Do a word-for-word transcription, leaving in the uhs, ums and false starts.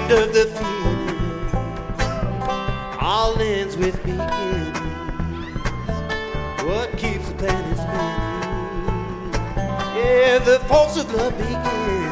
end of the feelings all ends with beginnings. What keeps the planet spinning? Yeah, the force of love begins.